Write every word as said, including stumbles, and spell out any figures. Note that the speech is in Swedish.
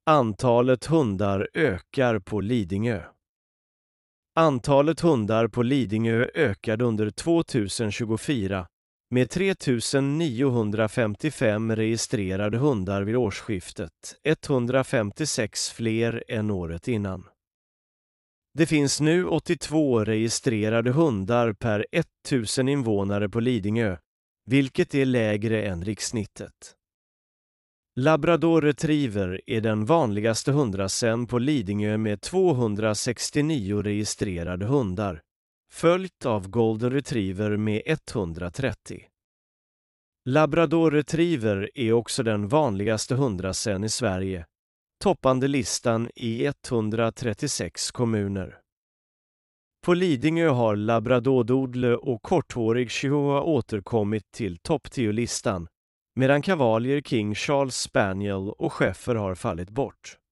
Antalet hundar ökar på Lidingö. Antalet hundar på Lidingö ökade under tjugohundratjugofyra med tre tusen niohundrafemtiofem registrerade hundar vid årsskiftet, etthundrafemtiosex fler än året innan. Det finns nu åttiotvå registrerade hundar per tusen invånare på Lidingö, vilket är lägre än rikssnittet. Labrador retriever är den vanligaste hundrasen på Lidingö med tvåhundrasextionio registrerade hundar, följt av golden retriever med etthundratrettio. Labrador retriever är också den vanligaste hundrasen i Sverige, toppande listan i etthundratrettiosex kommuner. På Lidingö har labradordodle och korthårig chihuahua återkommit till topp tio-listan, medan kavaljer King Charles Spaniel och schäfer har fallit bort.